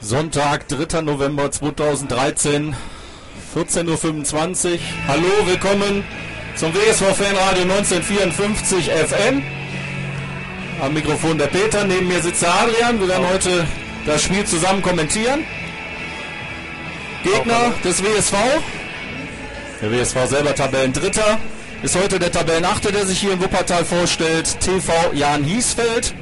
Sonntag, 3. November 2013, 14:25 Uhr. Hallo, willkommen zum WSV Fanradio 1954 FM. Am Mikrofon der Peter, neben mir sitzt der Adrian. Wir werden heute das Spiel zusammen kommentieren. Gegner des WSV. Der WSV selber Tabellendritter. Ist heute der Tabellenachte, der sich hier in Wuppertal vorstellt. TV Jan Hiesfeld.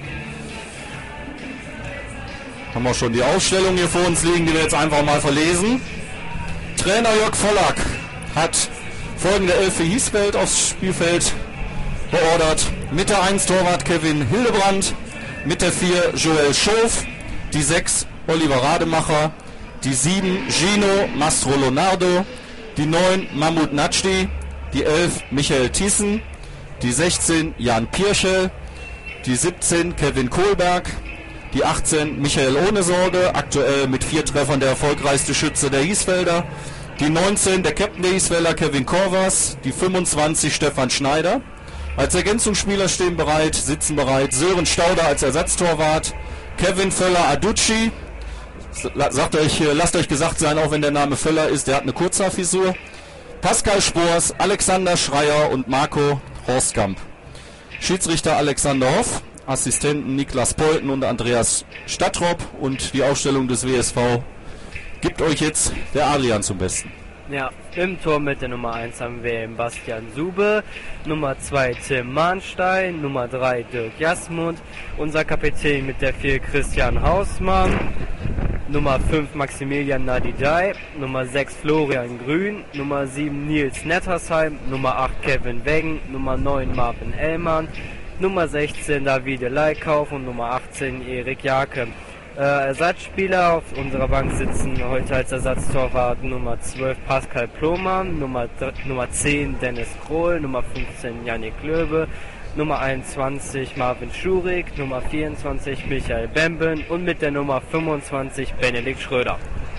Haben wir schon die Ausstellung hier vor uns liegen, die wir jetzt einfach mal verlesen. Trainer Jörg Vollack hat folgende 11 für Hiesfeld aufs Spielfeld beordert. Mit der 1 Torwart Kevin Hildebrand, mit der 4 Joel Schof, die 6 Oliver Rademacher, die 7 Gino Mastro Leonardo, die 9 Mahmoud Natschdi, die 11 Michael Thiessen, die 16 Jan Pirschel, die 17 Kevin Kohlberg, die 18 Michael Ohnesorge, aktuell mit 4 Treffern der erfolgreichste Schütze der Hiesfelder, die 19 der Captain der Hiesfelder Kevin Korvas, die 25 Stefan Schneider. Als Ergänzungsspieler sitzen bereit Sören Stauder als Ersatztorwart, Kevin Völler-Aducci, lasst euch gesagt sein, auch wenn der Name Völler ist, der hat eine Kurzhaarfrisur, Pascal Spoors, Alexander Schreier und Marco Horstkamp. Schiedsrichter Alexander Hoff, Assistenten Niklas Polten und Andreas Stadtrop, und die Aufstellung des WSV gibt euch jetzt der Adrian zum Besten. Ja, im Tor mit der Nummer 1 haben wir Bastian Sube, Nummer 2 Tim Mahnstein, Nummer 3 Dirk Jasmund, unser Kapitän mit der 4 Christian Hausmann, Nummer 5 Maximilian Nadidai, Nummer 6 Florian Grün, Nummer 7 Nils Nettersheim, Nummer 8 Kevin Weggen, Nummer 9 Marvin Ellmann, Nummer 16 Davide Leikauf und Nummer 18 Erik Jake. Ersatzspieler auf unserer Bank sitzen heute als Ersatztorwart Nummer 12 Pascal Plohmann, Nummer 10 Dennis Krohl, Nummer 15 Yannick Löwe, Nummer 21 Marvin Schurig, Nummer 24 Michael Bemben und mit der Nummer 25 Benedikt Schröder.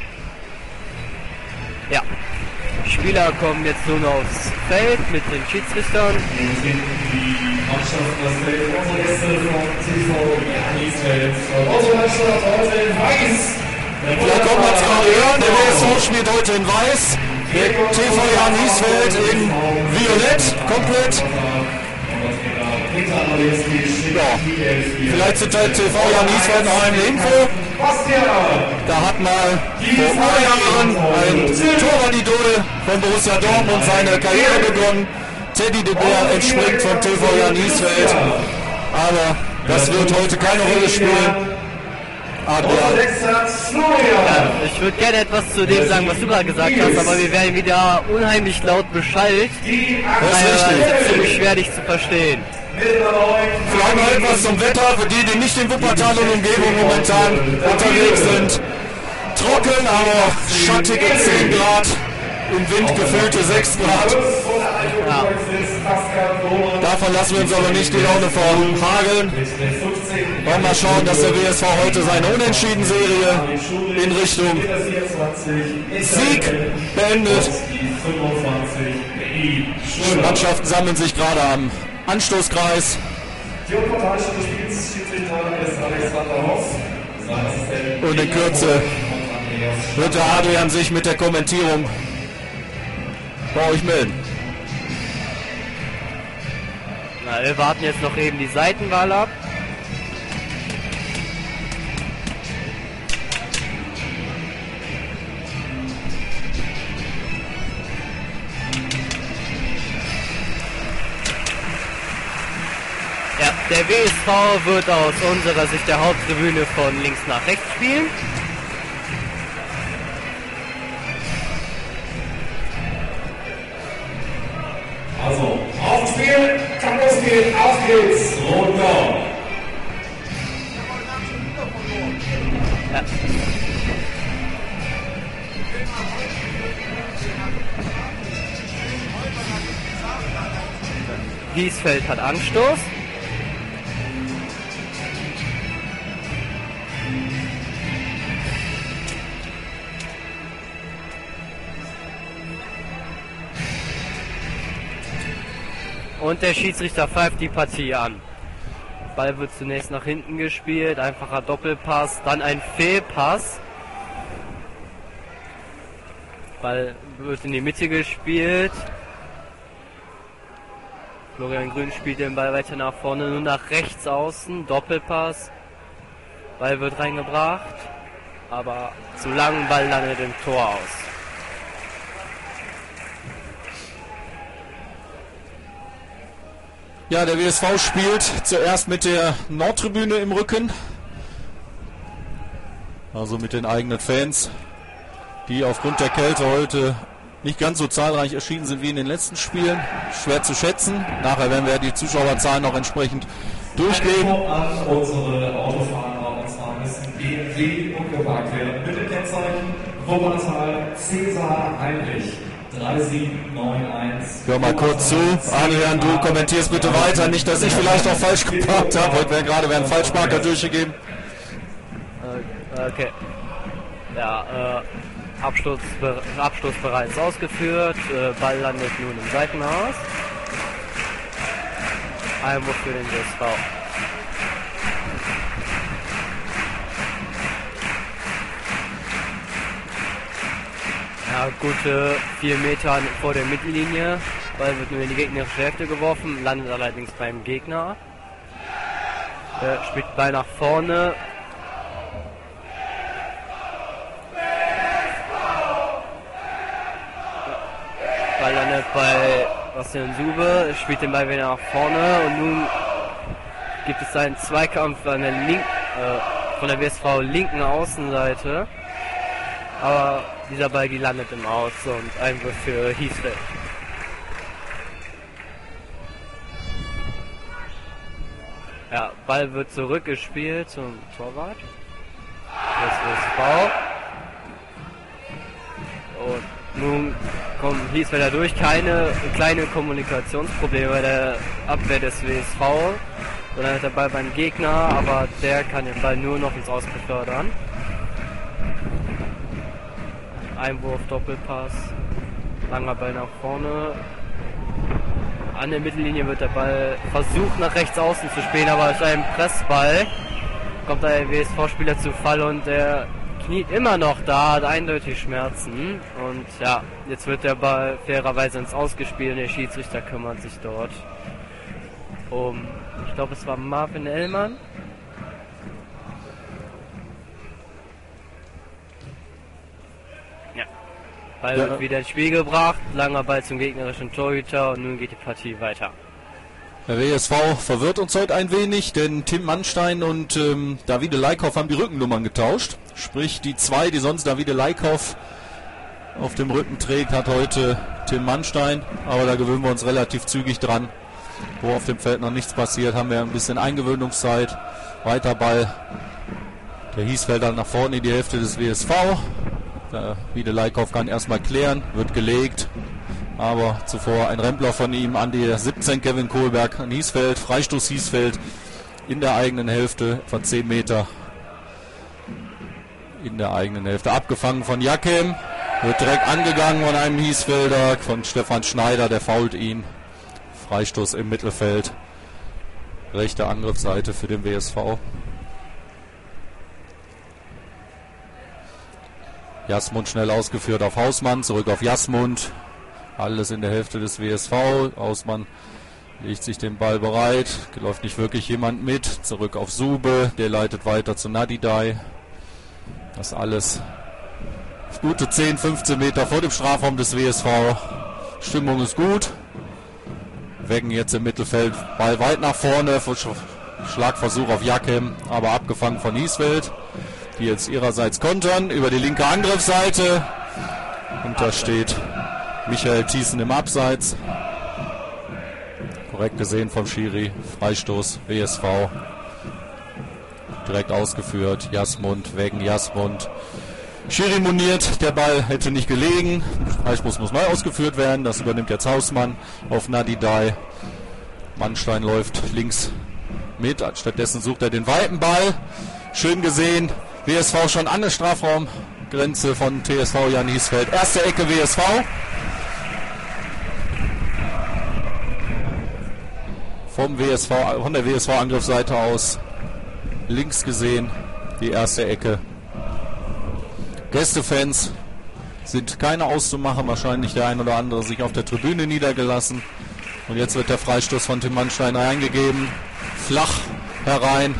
Ja, die Spieler kommen jetzt nun aufs Feld mit den Schiedsrichtern. Vielleicht kommt man es gerade hören, der WSV spielt heute in Weiß, der TV Jan Hiesfeld in Violett, komplett. Ja, vielleicht zu TV Jan Hiesfeld noch eine Info. Da hat mal vor Jahren ein Torwart-Idol von Borussia Dortmund seine Karriere begonnen. Teddy de Boer entspringt vom TV Jan Hiesfeld. Aber das wird heute keine Rolle spielen. Ich würde gerne etwas zu dem sagen, was du gerade gesagt hast, aber wir werden wieder unheimlich laut beschallt. Das ist ziemlich schwer, dich zu verstehen. Vielleicht noch etwas zum Wetter, für die nicht in Wuppertal und Umgebung momentan unterwegs sind. Trocken, aber schattige 10 Grad, im Wind gefüllte 6 Grad. Ja. Davon lassen wir uns aber nicht die Laune verhageln. Wollen wir mal schauen, dass der WSV heute seine Unentschieden-Serie in Richtung Sieg beendet. Die Mannschaften sammeln sich gerade am Anstoßkreis. Und in Kürze wird der Adrian sich mit der Kommentierung bei euch melden. Na, wir warten jetzt noch eben die Seitenwahl ab. Ja, der WSV wird aus unserer Sicht der Haupttribüne von links nach rechts spielen. Also, Aufspiel, kann losgehen, auf geht's, Rot-Blau. Ja. Hiesfeld hat Anstoß. Und der Schiedsrichter pfeift die Partie an. Ball wird zunächst nach hinten gespielt, einfacher Doppelpass, dann ein Fehlpass Ball wird in die Mitte gespielt. Florian Grün spielt den Ball weiter nach vorne, nur nach rechts außen, Doppelpass. Ball wird reingebracht, aber zu lang, Ball landet im Tor aus. Ja, der WSV spielt zuerst mit der Nordtribüne im Rücken. Also mit den eigenen Fans, die aufgrund der Kälte heute nicht ganz so zahlreich erschienen sind wie in den letzten Spielen. Schwer zu schätzen. Nachher werden wir die Zuschauerzahlen noch entsprechend durchgehen. An unsere Autofahrer, und zwar müssen BMW umgeparkt werden. Bitte Kennzeichen, Wuppertal, Cäsar Heinrich, 3791. Hör mal kurz zu. Adrian, du kommentierst bitte weiter. Nicht, dass ich vielleicht auch falsch geparkt habe. Heute werden Falschmarker durchgegeben. Okay. Ja, Abstoß bereits ausgeführt. Ball landet nun im Seitenhaus. Einwurf für den WSV. Ja, gute 4 Meter vor der Mittellinie. Ball wird nur in die gegnerische Hälfte geworfen, landet allerdings beim Gegner. Spielt Ball nach vorne. Ball landet bei Bastian Sube, spielt den Ball wieder nach vorne und nun gibt es einen Zweikampf an der von der WSV linken Außenseite. Aber dieser Ball landet im Aus und Einwurf für Hiesfeld. Ja, Ball wird zurückgespielt zum Torwart. Das WSV. Und nun kommt Hiesfelder durch. Keine kleine Kommunikationsprobleme bei der Abwehr des WSV. Sondern hat der Ball beim Gegner, aber der kann den Ball nur noch ins Aus befördern. Einwurf, Doppelpass, langer Ball nach vorne. An der Mittellinie wird der Ball versucht nach rechts außen zu spielen, aber es ist ein Pressball. Kommt der WSV-Spieler zu Fall und der kniet immer noch da, hat eindeutig Schmerzen. Und ja, jetzt wird der Ball fairerweise ins Ausgespielt und der Schiedsrichter kümmert sich dort um, ich glaube es war Marvin Ellmann. Ball wird wieder ins Spiel gebracht, langer Ball zum gegnerischen Torhüter und nun geht die Partie weiter. Der WSV verwirrt uns heute ein wenig, denn Tim Mannstein und Davide Leikhoff haben die Rückennummern getauscht. Sprich, die 2, die sonst Davide Leikhoff auf dem Rücken trägt, hat heute Tim Mannstein. Aber da gewöhnen wir uns relativ zügig dran. Wo auf dem Feld noch nichts passiert, haben wir ein bisschen Eingewöhnungszeit. Weiter Ball. Der Hiesfelder nach vorne in die Hälfte des WSV. Davide Leikhoff kann erstmal klären, wird gelegt. Aber zuvor ein Rempler von ihm an die 17, Kevin Kohlberg an Hiesfeld. Freistoß Hiesfeld in der eigenen Hälfte, etwa 10 Meter in der eigenen Hälfte. Abgefangen von Jakem, wird direkt angegangen von einem Hiesfelder, von Stefan Schneider, der fault ihn. Freistoß im Mittelfeld. Rechte Angriffsseite für den WSV. Jasmund schnell ausgeführt auf Hausmann, zurück auf Jasmund. Alles in der Hälfte des WSV. Hausmann legt sich den Ball bereit. Läuft nicht wirklich jemand mit. Zurück auf Sube. Der leitet weiter zu Nadidai. Das alles gute 10, 15 Meter vor dem Strafraum des WSV. Stimmung ist gut. Weggen jetzt im Mittelfeld. Ball weit nach vorne. Schlagversuch auf Jakem, aber abgefangen von Hiesfeld. Die jetzt ihrerseits kontern über die linke Angriffsseite. Und da steht Michael Thiessen im Abseits. Korrekt gesehen vom Schiri. Freistoß WSV. Direkt ausgeführt. Jasmund, Weggen, Jasmund. Schiri moniert, der Ball hätte nicht gelegen. Freistoß muss neu ausgeführt werden. Das übernimmt jetzt Hausmann auf Nadidai. Mannstein läuft links mit. Stattdessen sucht er den weiten Ball. Schön gesehen. WSV schon an der Strafraumgrenze von TSV Jan Hiesfeld. Erste Ecke WSV. Von der WSV-Angriffsseite aus links gesehen die erste Ecke. Gästefans sind keine auszumachen. Wahrscheinlich der ein oder andere sich auf der Tribüne niedergelassen. Und jetzt wird der Freistoß von Tim Mannstein eingegeben. Flach herein.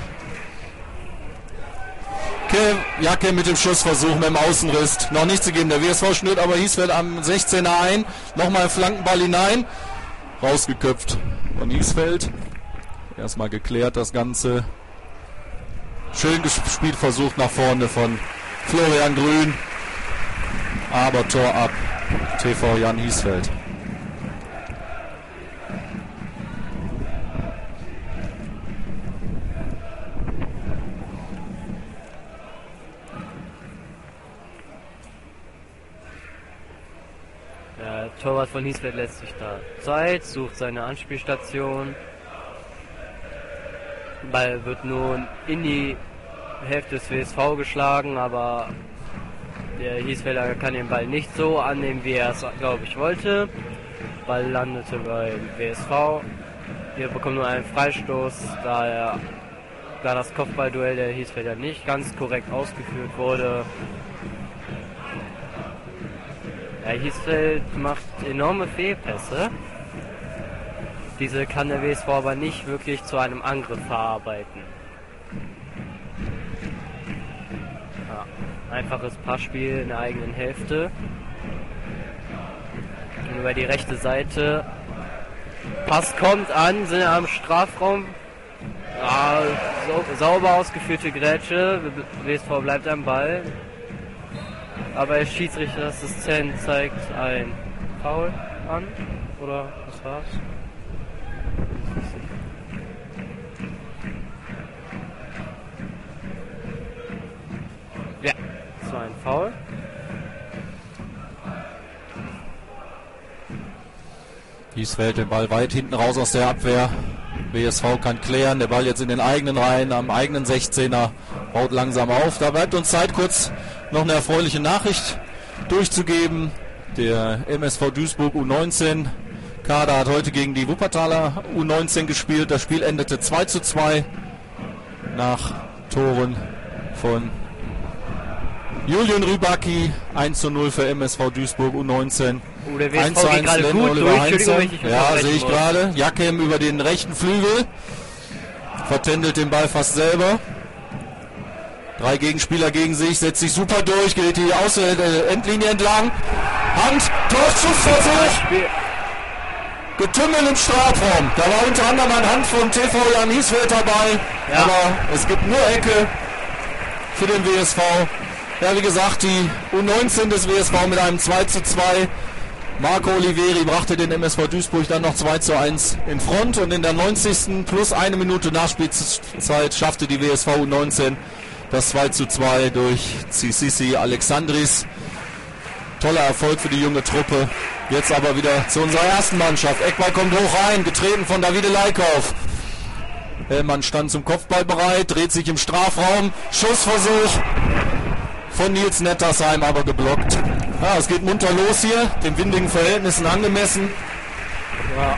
Jacke mit dem Schussversuch mit dem Außenriss. Noch nicht zu geben. Der WSV schnürt aber Hiesfeld am 16er ein. Nochmal Flankenball hinein. Rausgeköpft von Hiesfeld. Erstmal geklärt das Ganze. Schön gespielt, versucht nach vorne von Florian Grün. Aber Tor ab. TV Jan Hiesfeld. Der Torwart von Hiesfeld lässt sich da Zeit, sucht seine Anspielstation. Ball wird nun in die Hälfte des WSV geschlagen, aber der Hiesfelder kann den Ball nicht so annehmen, wie er es, glaube ich, wollte. Ball landete beim WSV. Wir bekommen nur einen Freistoß, da das Kopfballduell der Hiesfelder nicht ganz korrekt ausgeführt wurde. Der Hiesfeld macht enorme Fehlpässe. Diese kann der WSV aber nicht wirklich zu einem Angriff verarbeiten. Ja, einfaches Passspiel in der eigenen Hälfte. Und über die rechte Seite. Pass kommt an, sind am Strafraum. Ja, sauber ausgeführte Grätsche. WSV bleibt am Ball. Aber der Schiedsrichterassistent zeigt ein Foul an. Oder was war's? Ja, das war ein Foul. Hiesfeld den Ball weit hinten raus aus der Abwehr. WSV kann klären, der Ball jetzt in den eigenen Reihen, am eigenen 16er, baut langsam auf. Da bleibt uns Zeit, kurz noch eine erfreuliche Nachricht durchzugeben. Der MSV Duisburg U19 Kader hat heute gegen die Wuppertaler U19 gespielt. Das Spiel endete 2:2 nach Toren von Julian Rybacki, 1:0 für MSV Duisburg U19. Der WSV geht gerade gut durch. Entschuldigung, wenn ich ja, sehe ich gerade. Jakem über den rechten Flügel. Vertändelt den Ball fast selber. 3 Gegenspieler gegen sich, setzt sich super durch, geht die Endlinie entlang. Hand, Torschussversuch. Getümmel im Strafraum. Da war unter anderem eine Hand von TV Jan Hiesfeld dabei. Ja. Aber es gibt nur Ecke für den WSV. Ja, wie gesagt, die U19 des WSV mit einem 2:2. Marco Oliveri brachte den MSV Duisburg dann noch 2:1 in Front. Und in der 90. plus 1 Minute Nachspielzeit schaffte die WSV U19 das 2:2 durch Tsitsisi Alexandris. Toller Erfolg für die junge Truppe. Jetzt aber wieder zu unserer ersten Mannschaft. Eckball kommt hoch rein, getreten von Davide Leikauf. Hellmann stand zum Kopfball bereit, dreht sich im Strafraum. Schussversuch von Nils Nettersheim, aber geblockt. Ja, es geht munter los hier, den windigen Verhältnissen angemessen. Ja.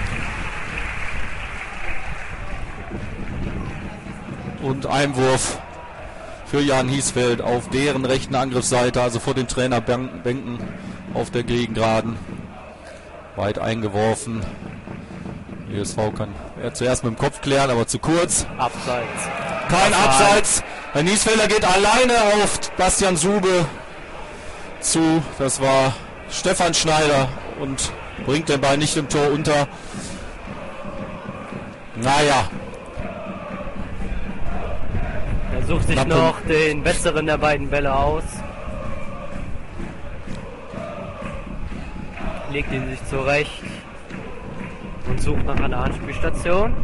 Und Einwurf für Jan Hiesfeld auf deren rechten Angriffsseite, also vor den Trainerbänken auf der Gegengraden. Weit eingeworfen. WSV kann zuerst mit dem Kopf klären, aber zu kurz. Abseits. Kein Abseits. Herr Niesfelder geht alleine auf Bastian Sube zu. Das war Stefan Schneider und bringt den Ball nicht im Tor unter. Naja. Er sucht sich noch den besseren der beiden Bälle aus. Legt ihn sich zurecht und sucht nach einer Anspielstation.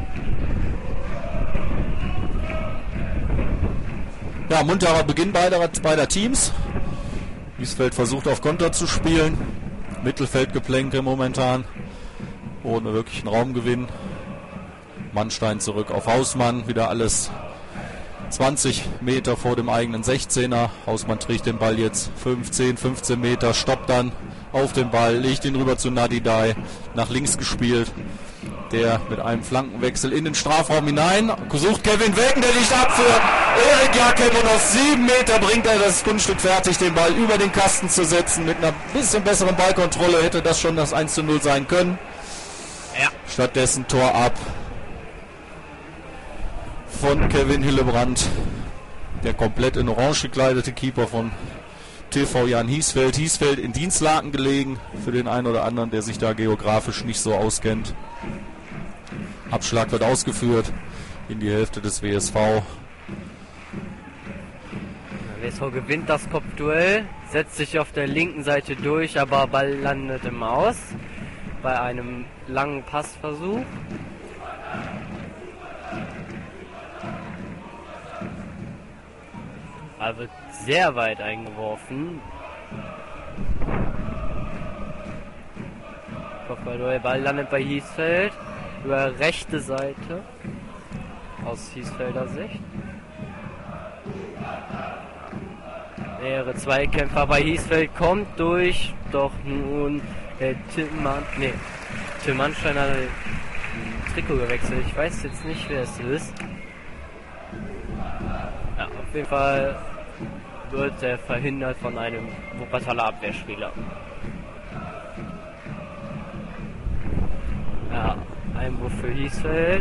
Ja, munterer Beginn beider Teams. Hiesfeld versucht auf Konter zu spielen. Mittelfeldgeplänke momentan. Ohne wirklichen Raumgewinn. Mannstein zurück auf Hausmann. Wieder alles 20 Meter vor dem eigenen 16er. Hausmann trägt den Ball jetzt 15 Meter. Stoppt dann auf den Ball. Legt ihn rüber zu Nadidai. Nach links gespielt. der mit einem Flankenwechsel in den Strafraum hinein sucht Kevin Weggen, der liegt ab für Erik Jakem und aus 7 Meter bringt er das Kunststück fertig, den Ball über den Kasten zu setzen. Mit einer bisschen besseren Ballkontrolle hätte das schon das 1:0 sein können. Ja. Stattdessen Tor ab von Kevin Hillebrand, der komplett in orange gekleidete Keeper von TV Jan Hiesfeld. Hiesfeld in Dienstlaken gelegen, für den einen oder anderen, der sich da geografisch nicht so auskennt. Abschlag wird ausgeführt in die Hälfte des WSV. WSV gewinnt das Kopfduell, setzt sich auf der linken Seite durch, aber Ball landet im Aus bei einem langen Passversuch. Er wird sehr weit eingeworfen. Kopfballduell, Ball landet bei Hiesfeld über rechte Seite aus Hiesfelder Sicht. Mehrere Zweikämpfer bei Hiesfeld, kommt durch, doch nun Tim Mannstein hat ein Trikot gewechselt. Ich weiß jetzt nicht, wer es ist. Ja, auf jeden Fall wird er verhindert von einem Wuppertaler Abwehrspieler. Ja, Einwurf für Hiesfeld.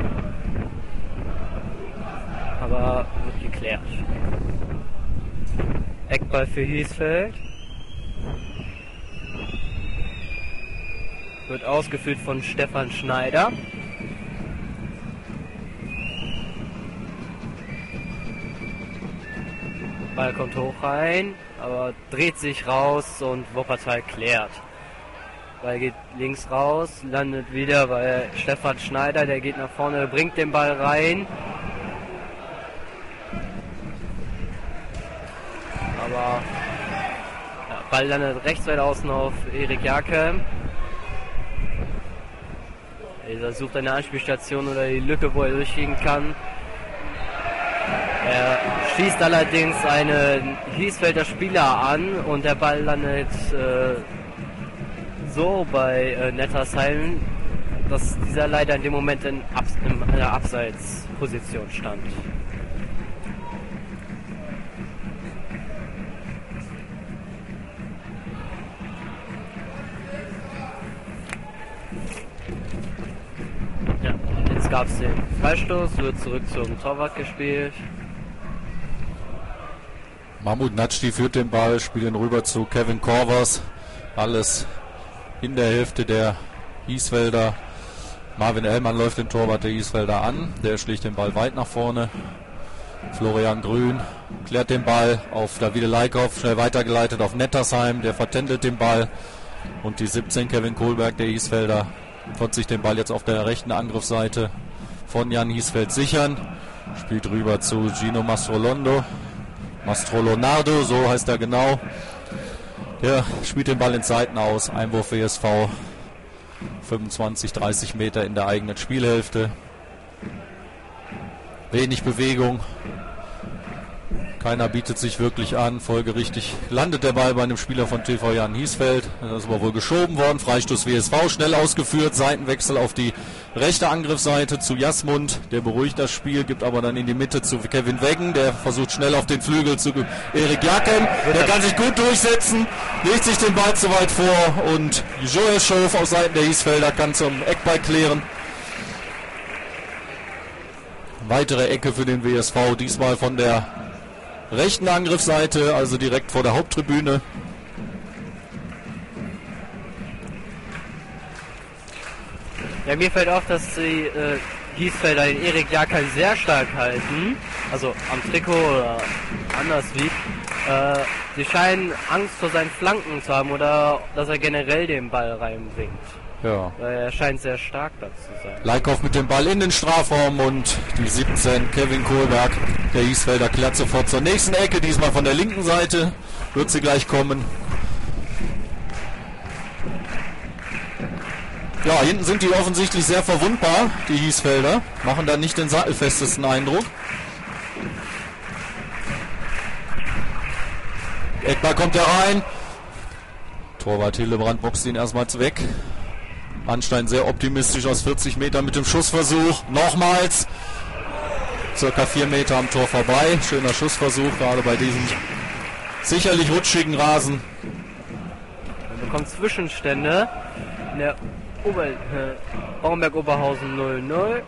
Aber wird geklärt. Eckball für Hiesfeld. Wird ausgeführt von Stefan Schneider. Ball kommt hoch rein, aber dreht sich raus und Wuppertal klärt. Ball geht links raus, landet wieder bei Stefan Schneider, der geht nach vorne, bringt den Ball rein. Aber ja, Ball landet rechts weit außen auf Erik Jakem. Er sucht eine Anspielstation oder die Lücke, wo er durchgehen kann. Er schießt allerdings einen Hiesfelder Spieler an und der Ball landet so bei Nettersheim, dass dieser leider in dem Moment in einer Abseitsposition stand. Ja, jetzt gab es den Freistoß, wird zurück zum Torwart gespielt. Mahmoud Natschdi führt den Ball, spielt ihn rüber zu Kevin Korvers. Alles in der Hälfte der Hiesfelder. Marvin Ellmann läuft den Torwart der Hiesfelder an. Der schlägt den Ball weit nach vorne. Florian Grün klärt den Ball auf Davide Leikhoff, schnell weitergeleitet auf Nettersheim. Der vertändelt den Ball. Und die 17 Kevin Kohlberg der Hiesfelder konnte sich den Ball jetzt auf der rechten Angriffsseite von Jan Hiesfeld sichern. Spielt rüber zu Gino Mastrolonardo, so heißt er genau. Der spielt den Ball ins Seiten aus. Einwurf WSV. 25, 30 Meter in der eigenen Spielhälfte. Wenig Bewegung. Keiner bietet sich wirklich an. Folgerichtig landet der Ball bei einem Spieler von TV Jan Hiesfeld. Das ist aber wohl geschoben worden. Freistoß WSV, schnell ausgeführt. Seitenwechsel auf die rechte Angriffsseite zu Jasmund. Der beruhigt das Spiel, gibt aber dann in die Mitte zu Kevin Weggen. Der versucht schnell auf den Flügel zu Erik Jakem. Der kann sich gut durchsetzen, legt sich den Ball zu weit vor und Joel Schof aus Seiten der Hiesfelder kann zum Eckball klären. Weitere Ecke für den WSV, diesmal von der rechten Angriffsseite, also direkt vor der Haupttribüne. Ja, mir fällt auf, dass die Hiesfelder den Erik Jakem sehr stark halten, also am Trikot oder anders wie. Sie scheinen Angst vor seinen Flanken zu haben oder dass er generell den Ball reinbringt. Ja. Weil er scheint sehr stark da zu sein. Leikhoff mit dem Ball in den Strafraum und die 17 Kevin Kohlberg, der Hiesfelder, klärt sofort zur nächsten Ecke, diesmal von der linken Seite, wird sie gleich kommen. Ja, hinten sind die offensichtlich sehr verwundbar, die Hiesfelder, machen da nicht den sattelfestesten Eindruck. Eckball kommt da rein, Torwart Hillebrand boxt ihn erstmals weg. Anstein sehr optimistisch aus 40 Metern mit dem Schussversuch. Nochmals. Circa 4 Meter am Tor vorbei. Schöner Schussversuch, gerade bei diesem sicherlich rutschigen Rasen. Man bekommt Zwischenstände in der Baumberg-Oberhausen 0-0.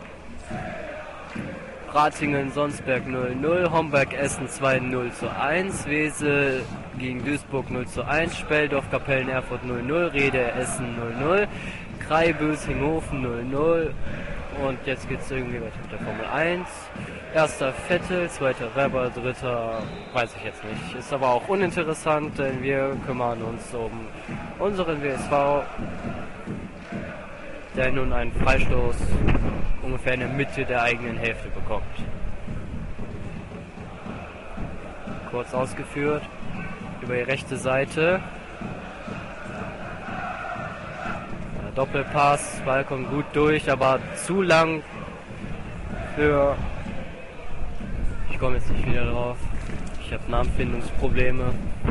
Ratingen-Sonsberg 0-0, Homberg-Essen 2-0-1, Wesel gegen Duisburg 0-1, Speldorf-Kapellen-Erfurt 0-0, Rede-Essen 0-0, Krei-Bösinghofen 0-0 und jetzt geht es irgendwie weiter mit der Formel 1. Erster Vettel, zweiter Weber, dritter weiß ich jetzt nicht. Ist aber auch uninteressant, denn wir kümmern uns um unseren WSV, der nun einen Freistoß ungefähr in der Mitte der eigenen Hälfte bekommt. Kurz ausgeführt, über die rechte Seite. Doppelpass, Ball kommt gut durch, aber zu lang für... Ich komme jetzt nicht wieder drauf. Ich habe Namenfindungsprobleme.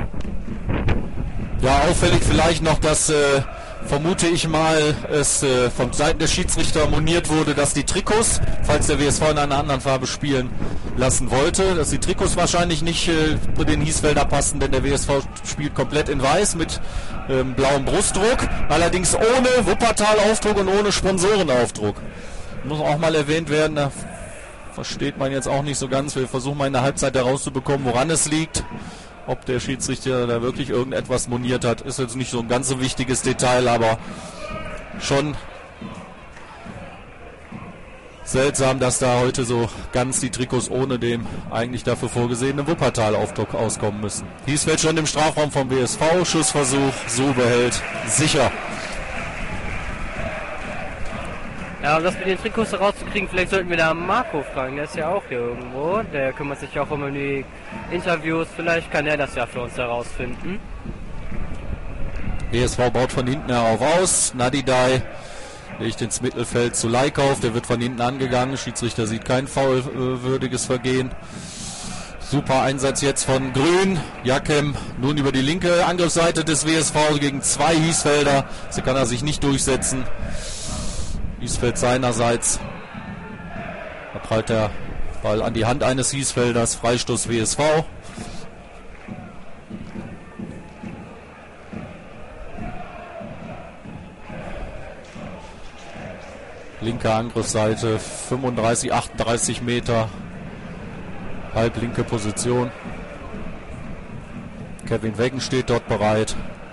Ja, auffällig vielleicht noch, dass vermute ich mal, es von Seiten des Schiedsrichter moniert wurde, dass die Trikots, falls der WSV in einer anderen Farbe spielen lassen wollte, dass die Trikots wahrscheinlich nicht zu den Hiesfelder passen, denn der WSV spielt komplett in weiß mit blauem Brustdruck, allerdings ohne Wuppertal-Aufdruck und ohne Sponsorenaufdruck. Muss auch mal erwähnt werden, da versteht man jetzt auch nicht so ganz. Wir versuchen mal in der Halbzeit herauszubekommen, woran es liegt. Ob der Schiedsrichter da wirklich irgendetwas moniert hat, ist jetzt nicht so ein ganz so wichtiges Detail, aber schon seltsam, dass da heute so ganz die Trikots ohne dem eigentlich dafür vorgesehenen Wuppertal-Aufdruck auskommen müssen. Hiesfeld schon im Strafraum vom BSV, Schussversuch, Sube hält sicher. Ja, um das mit den Trikots herauszukriegen, vielleicht sollten wir da Marco fragen, der ist ja auch hier irgendwo, der kümmert sich auch um die Interviews, vielleicht kann er das ja für uns herausfinden. BSV baut von hinten herauf aus, Nadidai legt ins Mittelfeld zu Leikauf, der wird von hinten angegangen, Schiedsrichter sieht kein foulwürdiges Vergehen. Super Einsatz jetzt von Grün, Jakem nun über die linke Angriffsseite des WSV gegen 2 Hiesfelder, so kann er sich nicht durchsetzen. Hiesfeld seinerseits, da prallt der Ball an die Hand eines Hiesfelders, Freistoß WSV. Linke Angriffsseite, 35, 38 Meter, halblinke Position. Kevin Weggen steht dort bereit.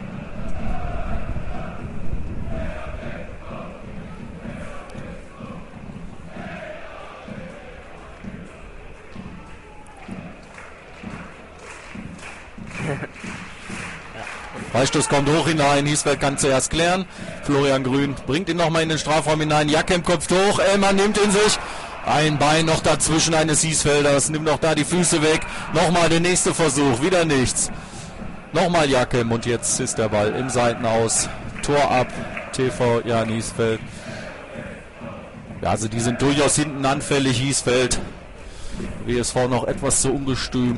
Freistoß kommt hoch hinein, Hiesfeld kann zuerst klären. Florian Grün bringt ihn nochmal in den Strafraum hinein. Jakem kopft hoch, Ellmann nimmt ihn sich. Ein Bein noch dazwischen eines Hiesfelders, nimmt noch da die Füße weg. Nochmal der nächste Versuch, wieder nichts. Nochmal Jakem und jetzt ist der Ball im Seitenaus. Tor ab, TV Jan Hiesfeld. Ja, also die sind durchaus hinten anfällig, Hiesfeld. WSV noch etwas zu ungestüm.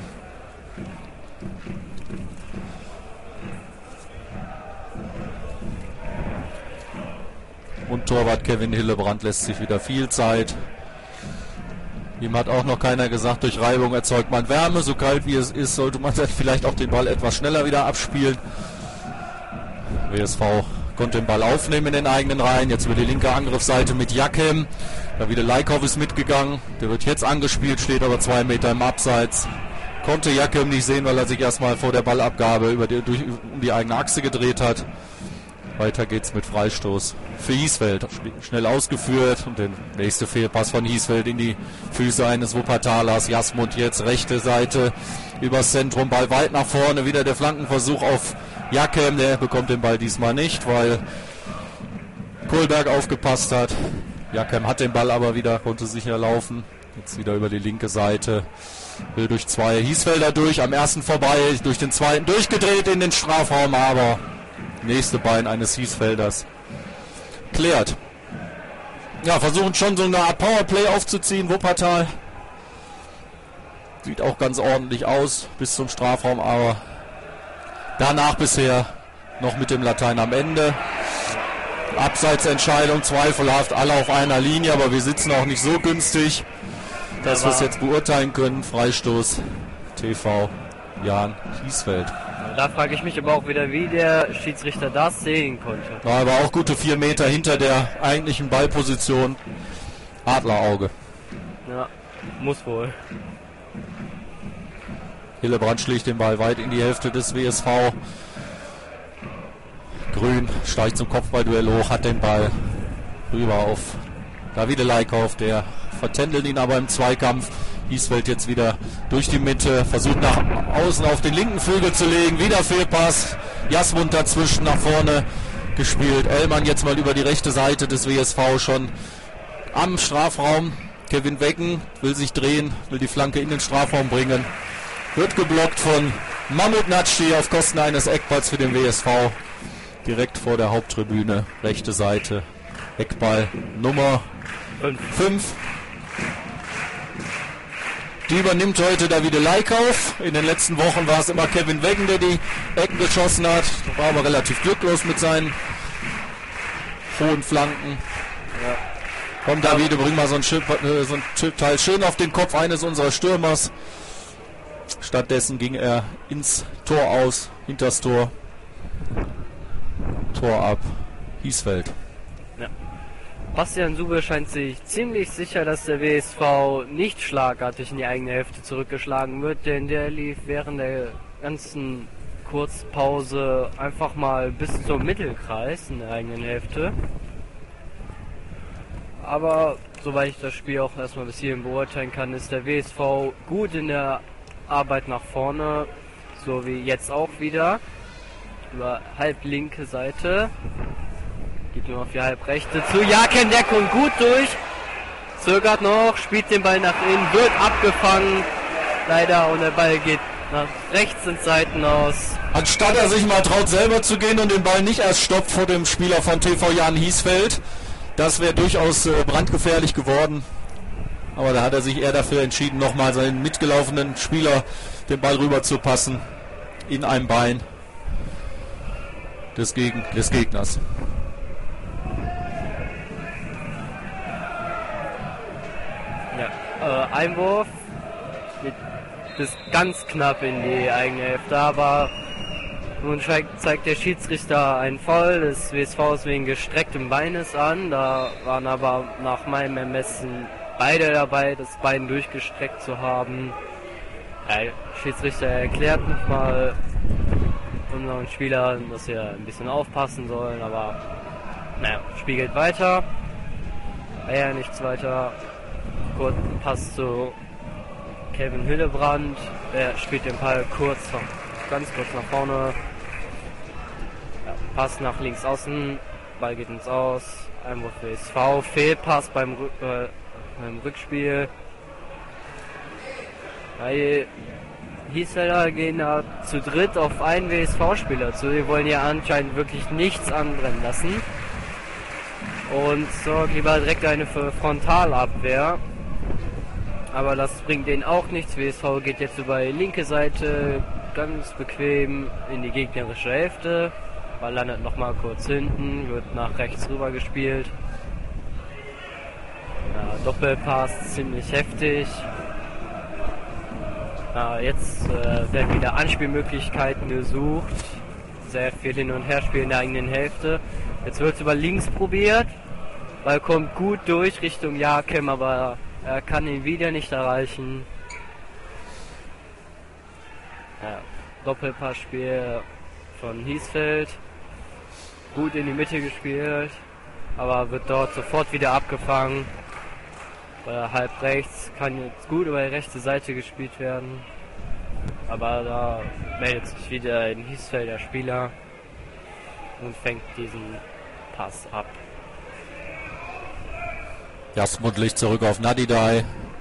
Und Torwart Kevin Hillebrand lässt sich wieder viel Zeit. Ihm hat auch noch keiner gesagt, durch Reibung erzeugt man Wärme. So kalt wie es ist, sollte man dann vielleicht auch den Ball etwas schneller wieder abspielen. WSV konnte den Ball aufnehmen in den eigenen Reihen. Jetzt über die linke Angriffsseite mit Jakem. Da wieder Leikauf ist mitgegangen. Der wird jetzt angespielt, steht aber 2 Meter im Abseits. Konnte Jakem nicht sehen, weil er sich erstmal vor der Ballabgabe um die eigene Achse gedreht hat. Weiter geht's mit Freistoß für Hiesfeld. Schnell ausgeführt und der nächste Fehlpass von Hiesfeld in die Füße eines Wuppertalers. Jasmund jetzt rechte Seite übers Zentrum, Ball weit nach vorne. Wieder der Flankenversuch auf Jakem. Der bekommt den Ball diesmal nicht, weil Kohlberg aufgepasst hat. Jakem hat den Ball aber wieder, konnte sicher laufen. Jetzt wieder über die linke Seite. Will durch 2 Hiesfelder durch, am ersten vorbei, durch den zweiten durchgedreht in den Strafraum, aber nächste Bein eines Hiesfelders klärt. Ja, versuchen schon so eine Art Powerplay aufzuziehen, Wuppertal. Sieht auch ganz ordentlich aus bis zum Strafraum, aber danach bisher noch mit dem Latein am Ende. Abseitsentscheidung zweifelhaft, alle auf einer Linie, aber wir sitzen auch nicht so günstig, dass wir es jetzt beurteilen können. Freistoß TV Jan Hiesfeld. Da frage ich mich aber auch wieder, wie der Schiedsrichter das sehen konnte. War aber auch gute 4 Meter hinter der eigentlichen Ballposition. Adlerauge. Ja, muss wohl. Hillebrand schlägt den Ball weit in die Hälfte des WSV. Grün steigt zum Kopfballduell hoch, hat den Ball rüber auf Davide Leikauf, der vertändelt ihn aber im Zweikampf. Hiesfeld jetzt wieder durch die Mitte, versucht nach außen auf den linken Flügel zu legen, wieder Fehlpass, Jasmund dazwischen nach vorne gespielt. Ellmann jetzt mal über die rechte Seite des WSV schon am Strafraum. Kevin Wecken will sich drehen, will die Flanke in den Strafraum bringen. Wird geblockt von Mahmoud Natschi auf Kosten eines Eckballs für den WSV. Direkt vor der Haupttribüne, rechte Seite. Eckball Nummer 5. Die übernimmt heute Davide Leikauf. In den letzten Wochen war es immer Kevin Weggen, der die Ecken geschossen hat. War aber relativ glücklos mit seinen hohen Flanken. Ja. Komm Davide, bring mal so ein Chip-Teil schön auf den Kopf eines unserer Stürmers. Stattdessen ging er ins Tor aus, hinters Tor. Tor ab. Hiesfeld. Ja. Bastian Sube scheint sich ziemlich sicher, dass der WSV nicht schlagartig in die eigene Hälfte zurückgeschlagen wird, denn der lief während der ganzen Kurzpause einfach mal bis zum Mittelkreis in der eigenen Hälfte. Aber soweit ich das Spiel auch erstmal bis hierhin beurteilen kann, ist der WSV gut in der Arbeit nach vorne, so wie jetzt auch wieder. Über halb linke Seite. Geht nur auf die halb rechte zu. Jaken, der kommt gut durch. Zögert noch, spielt den Ball nach innen, wird abgefangen. Leider, und der Ball geht nach rechts ins Seitenhaus. Anstatt er sich mal traut, selber zu gehen und den Ball nicht erst stoppt vor dem Spieler von TV Jan Hiesfeld. Das wäre durchaus brandgefährlich geworden. Aber da hat er sich eher dafür entschieden, nochmal seinen mitgelaufenen Spieler den Ball rüber zu passen. In einem Bein des Gegners. Ja, Einwurf bis ganz knapp in die eigene Hälfte, aber nun zeigt der Schiedsrichter einen Foul des WSVs wegen gestrecktem Beines an. Da waren aber nach meinem Ermessen beide dabei, das Bein durchgestreckt zu haben. Der Schiedsrichter erklärt nochmal unseren Spielern, dass sie ein bisschen aufpassen sollen, aber naja, spiegelt weiter. Ja, nichts weiter. Kurz Pass zu Kevin Hillebrand. Er spielt den Ball ganz kurz nach vorne. Ja, Pass nach links außen. Ball geht ins Aus. Einwurf WSV. Fehlpass beim Rückspiel. Hiesfelder gehen da zu dritt auf einen WSV-Spieler zu. Die wollen ja anscheinend wirklich nichts anbrennen lassen. Und sorgt lieber direkt eine Frontalabwehr. Aber das bringt denen auch nichts. WSV geht jetzt über die linke Seite ganz bequem in die gegnerische Hälfte. Ball landet nochmal kurz hinten, wird nach rechts rüber gespielt. Ja, Doppelpass, ziemlich heftig. Ja, jetzt werden wieder Anspielmöglichkeiten gesucht. Sehr viel Hin- und Herspiel in der eigenen Hälfte. Jetzt wird es über links probiert. Ball kommt gut durch Richtung Jakem, aber er kann ihn wieder nicht erreichen. Ja, Doppelpassspiel von Hiesfeld. Gut in die Mitte gespielt, aber wird dort sofort wieder abgefangen. Halb rechts kann jetzt gut über die rechte Seite gespielt werden. Aber da meldet sich wieder ein Hiesfelder Spieler und fängt diesen Pass ab. Jasmund legt zurück auf Nadidai.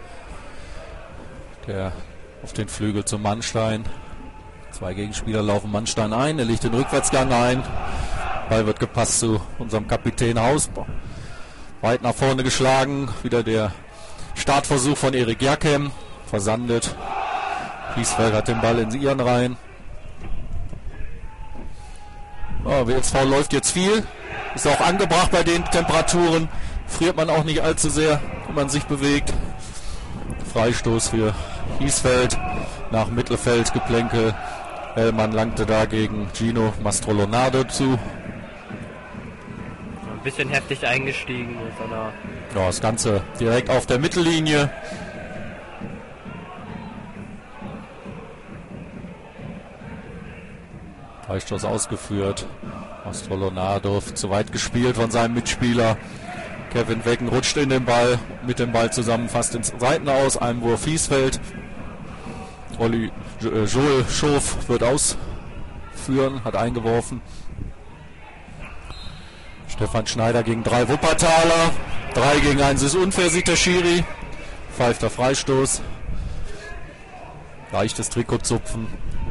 Der auf den Flügel zum Mannstein. 2 Gegenspieler laufen Mannstein ein. Er legt den Rückwärtsgang ein. Ball wird gepasst zu unserem Kapitän Hausbau. Weit nach vorne geschlagen. Wieder der Startversuch von Erik Jakem. Versandet. Hiesfeld hat den Ball in ihren Reihen. WSV läuft jetzt viel. Ist auch angebracht bei den Temperaturen. Friert man auch nicht allzu sehr, wenn man sich bewegt. Freistoß für Hiesfeld nach Mittelfeldgeplänkel. Ellmann langte da gegen Gino Mastrolonado zu. Ein bisschen heftig eingestiegen mit seiner. Ja, das Ganze direkt auf der Mittellinie. Freistoß ausgeführt. Mastrolonado zu weit gespielt von seinem Mitspieler. Kevin Wecken rutscht in den Ball, mit dem Ball zusammen fast ins Seitenaus. Einwurf Hiesfeld. Joel Schof wird ausführen, hat eingeworfen. Stefan Schneider gegen 3 Wuppertaler. 3 gegen 1 ist unfair, sieht der Schiri. Pfeift der Freistoß. Leichtes Trikotzupfen.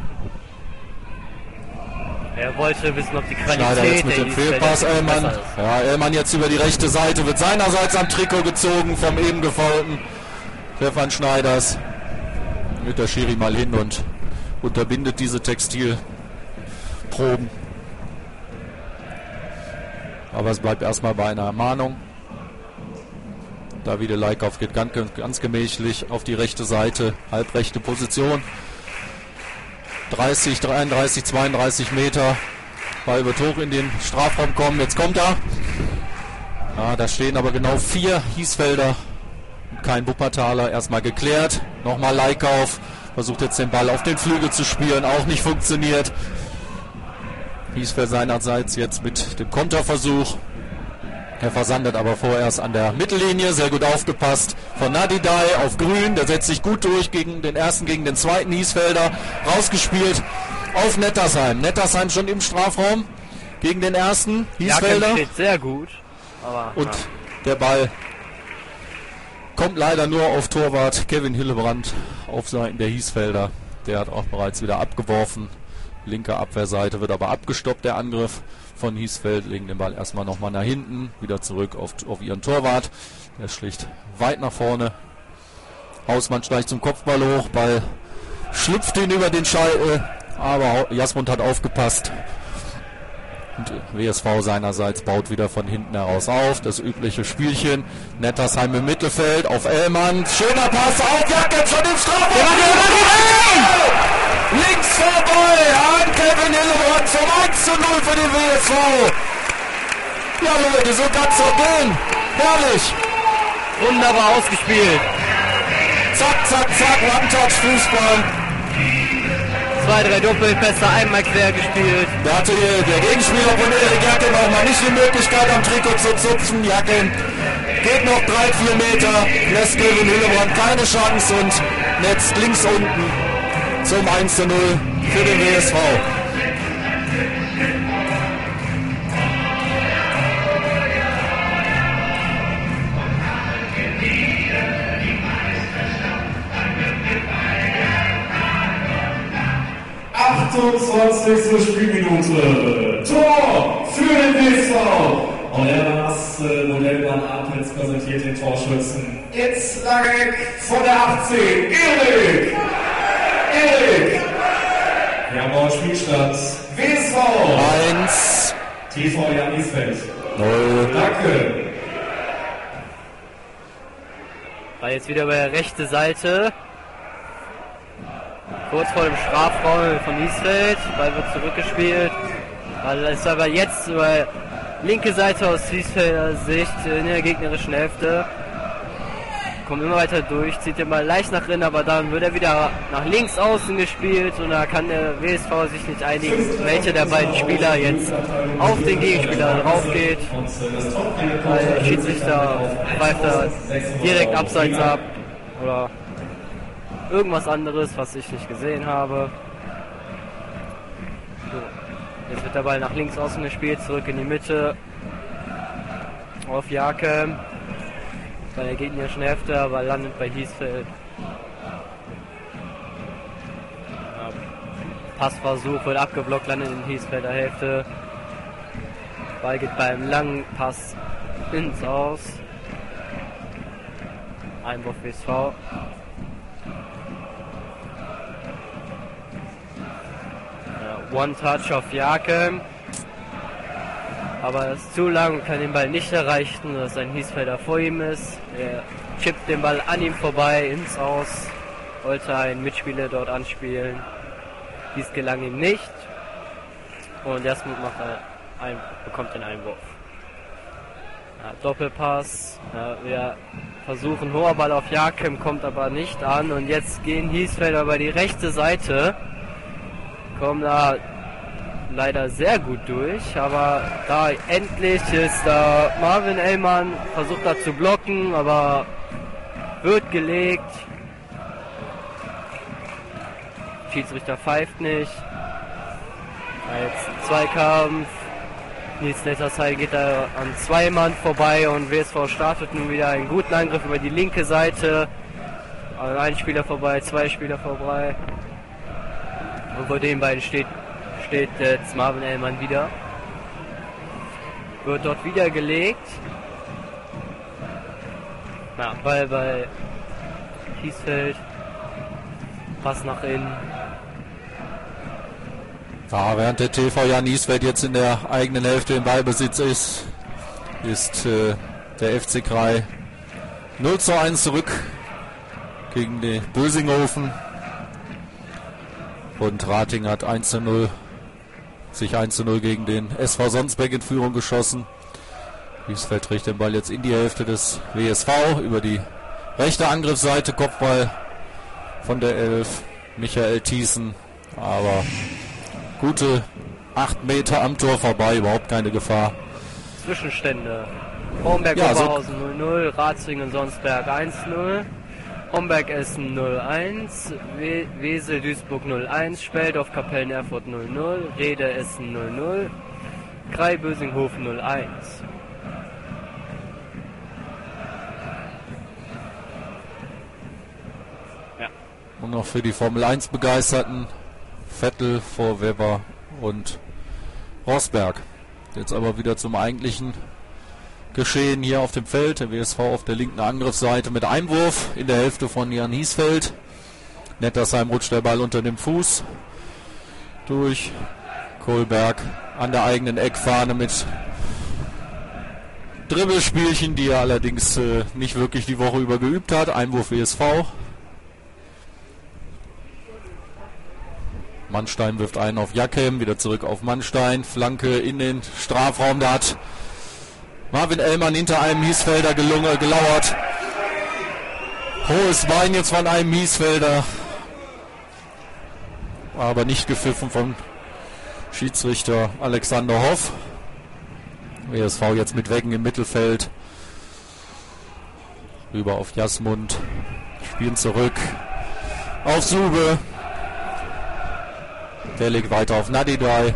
Er wollte wissen, ob die Schneider Qualität jetzt mit der dem Fehlpass. Ellmann. ist. Ja, Ellmann jetzt über die rechte Seite, wird seinerseits am Trikot gezogen vom eben gefoulten Stefan Schneiders. Mit der Schiri mal hin und unterbindet diese Textilproben. Aber es bleibt erstmal bei einer Ermahnung. Davide Leikauf geht ganz gemächlich auf die rechte Seite, halbrechte Position. 30, 33, 32 Meter. Ball wird hoch in den Strafraum kommen. Jetzt kommt er. Ja, da stehen aber genau 4 Hiesfelder. Kein Wuppertaler. Erstmal geklärt. Nochmal Leikauf. Versucht jetzt den Ball auf den Flügel zu spielen. Auch nicht funktioniert. Hiesfeld seinerseits jetzt mit dem Konterversuch. Er versandet aber vorerst an der Mittellinie. Sehr gut aufgepasst von Nadidai auf Grün. Der setzt sich gut durch gegen den ersten, gegen den zweiten Hiesfelder. Rausgespielt auf Nettersheim. Nettersheim schon im Strafraum gegen den ersten Hiesfelder. Ja, steht sehr gut. Aber, und der Ball kommt leider nur auf Torwart Kevin Hillebrand auf Seiten der Hiesfelder. Der hat auch bereits wieder abgeworfen. Linke Abwehrseite wird aber abgestoppt, der Angriff von Hiesfeld. Legen den Ball erstmal nochmal nach hinten. Wieder zurück auf ihren Torwart. Der schlicht weit nach vorne. Hausmann steigt zum Kopfball hoch. Ball schlüpft ihn über den Scheitel. Aber Jasmund hat aufgepasst. Und WSV seinerseits baut wieder von hinten heraus auf. Das übliche Spielchen. Nettersheim im Mittelfeld auf Ellmann. Schöner Pass auf Jacken schon im Strafraum. Links vorbei an Kevin Hillebrand zum 1:0 für den WSV. Ja Leute, so kann's doch gehen. Herrlich. wunderbar ausgespielt. Zack, zack, zack, One-Touch-Fußball. 2, 3 Doppelpässe, einmal quer gespielt. Da hatte der Gegenspieler von Erik Jacken auch mal nicht die Möglichkeit am Trikot zu zupfen. Jacken geht noch 3-4 Meter, lässt Kevin Hillebrand keine Chance und netzt links unten zum 1:0 für den WSV. Spielminute. Tor für den WSV. Und das Modellbahn Apels präsentiert den Torschützen. Jetzt Larek von der 18. Erik. Jawohl, Spielstand. WSV 1. TV Jan Hiesfeld. 0. Danke. War jetzt wieder über der rechte Seite. Kurz vor dem Strafraum von Hiesfeld. Ball wird zurückgespielt. Ball ist aber jetzt über linke Seite aus Hiesfelder Sicht in der gegnerischen Hälfte. Kommt immer weiter durch, zieht den Ball leicht nach innen, aber dann wird er wieder nach links außen gespielt und da kann der WSV sich nicht einigen, welcher der beiden Spieler jetzt auf den Gegenspieler drauf geht. Der Schiedsrichter pfeift da direkt abseits ab oder irgendwas anderes, was ich nicht gesehen habe. So, jetzt wird der Ball nach links außen gespielt, zurück in die Mitte auf Jake. Bei der gegnerischen Hälfte, aber landet bei Hiesfeld. Ja, Passversuch wird abgeblockt, landet in Hiesfelder Hälfte. Ball geht beim langen Pass ins Aus. Einwurf WSV. Ja, One Touch auf Jake. Aber er ist zu lang und kann den Ball nicht erreichen, dass ein Hiesfelder vor ihm ist. Er chippt den Ball an ihm vorbei ins Aus, wollte einen Mitspieler dort anspielen. Dies gelang ihm nicht. Und Jasmut bekommt den Einwurf. Ja, Doppelpass. Ja, wir versuchen hoher Ball auf Jakem, kommt aber nicht an. Und jetzt gehen Hiesfelder über die rechte Seite. Kommen da leider sehr gut durch. Aber da endlich ist da Marvin Ellmann, versucht da zu blocken, aber wird gelegt. Schiedsrichter pfeift nicht. Als Zweikampf. Nils Nettersheim geht da an 2 Mann vorbei und WSV startet nun wieder einen guten Angriff über die linke Seite. An ein Spieler vorbei, 2 Spieler vorbei. Und vor den beiden steht jetzt Marvin Ellmann wieder. Wird dort wieder gelegt. Ja, Ball bei Hiesfeld. Pass nach innen. Ja, während der TV Jan Hiesfeld jetzt in der eigenen Hälfte im Ballbesitz ist der FC Krai 0:1 zurück gegen die Bösinghofen. Und Rating hat 1:0 gegen den SV Sonsbeck in Führung geschossen. Hiesfeld trägt den Ball jetzt in die Hälfte des WSV über die rechte Angriffsseite. Kopfball von der 11, Michael Thiessen, aber gute 8 Meter am Tor vorbei, überhaupt keine Gefahr. Zwischenstände. Homberg-Oberhausen 0:0, Ratzingen-Sonsberg 1:0, Homberg-Essen 0:1, Wesel-Duisburg 0:1, Speldorf-Kapellen-Erfurt 0:0, Rede-Essen 0:0, Krai-Bösinghofen 0:1. Ja. Und noch für die Formel 1 Begeisterten Vettel vor Weber und Rosberg. Jetzt aber wieder zum eigentlichen Geschehen hier auf dem Feld. Der WSV auf der linken Angriffsseite mit Einwurf in der Hälfte von Jan Hiesfeld. Nettersheim rutscht der Ball unter dem Fuß durch. Kohlberg an der eigenen Eckfahne mit Dribbelspielchen, die er allerdings nicht wirklich die Woche über geübt hat. Einwurf WSV. Mannstein wirft einen auf Jakem, wieder zurück auf Mannstein. Flanke in den Strafraum, da hat Marvin Ellmann hinter einem Hiesfelder gelauert. Hohes Bein jetzt von einem Hiesfelder. Aber nicht gepfiffen von Schiedsrichter Alexander Hoff. WSV jetzt mit Weggen im Mittelfeld. Rüber auf Jasmund. Spielen zurück auf Sube. Der legt weiter auf Nadidai.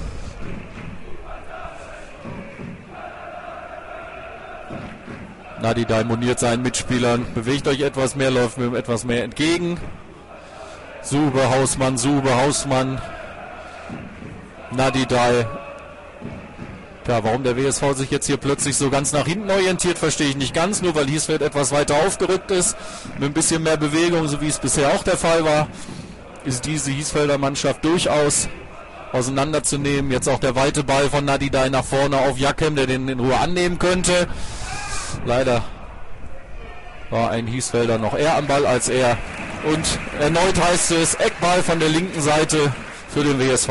Nadidai moniert seinen Mitspielern. Bewegt euch etwas mehr, läuft mir etwas mehr entgegen. Sube, Hausmann. Nadidai. Ja, warum der WSV sich jetzt hier plötzlich so ganz nach hinten orientiert, verstehe ich nicht ganz. Nur weil Hiesfeld etwas weiter aufgerückt ist. Mit ein bisschen mehr Bewegung, so wie es bisher auch der Fall war, ist diese Hiesfelder Mannschaft durchaus auseinanderzunehmen. Jetzt auch der weite Ball von Nadidai nach vorne auf Jakem, der den in Ruhe annehmen könnte. Leider war ein Hiesfelder noch eher am Ball als er. Und erneut heißt es Eckball von der linken Seite für den WSV.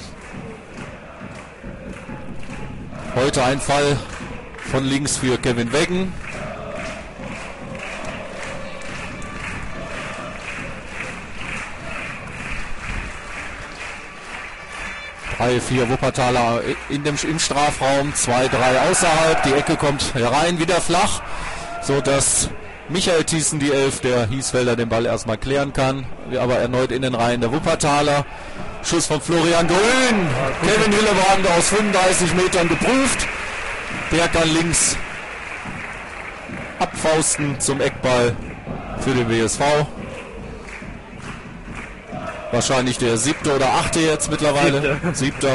Heute ein Fall von links für Kevin Weggen. Drei, 4 Wuppertaler im Strafraum, 2, 3 außerhalb. Die Ecke kommt herein, wieder flach, so dass Michael Thiessen, die 11 der Hiesfelder, den Ball erstmal klären kann. Aber erneut in den Reihen der Wuppertaler. Schuss von Florian Grün. Kevin Hillebrand aus 35 Metern geprüft. Der kann links abfausten zum Eckball für den WSV. Wahrscheinlich der 7. oder 8. jetzt mittlerweile. 7.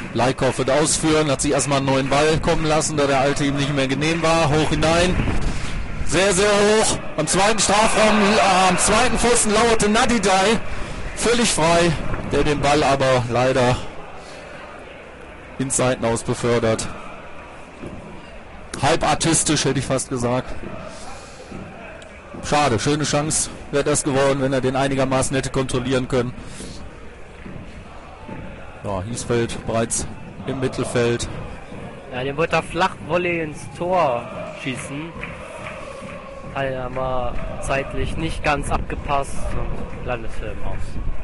Leikow wird ausführen, hat sich erstmal einen neuen Ball kommen lassen, da der alte ihm nicht mehr genehm war. Hoch hinein. Sehr, sehr hoch. Am zweiten Strafraum, am zweiten Pfosten lauerte Nadidai. Völlig frei, der den Ball aber leider ins Seitenaus befördert. Halb artistisch, hätte ich fast gesagt. Schade, schöne Chance wäre das geworden, wenn er den einigermaßen hätte kontrollieren können. Ja, Hiesfeld bereits im Mittelfeld. Ja, den wollte er Flachvolley ins Tor schießen. Hat er aber zeitlich nicht ganz abgepasst und landete im Aus.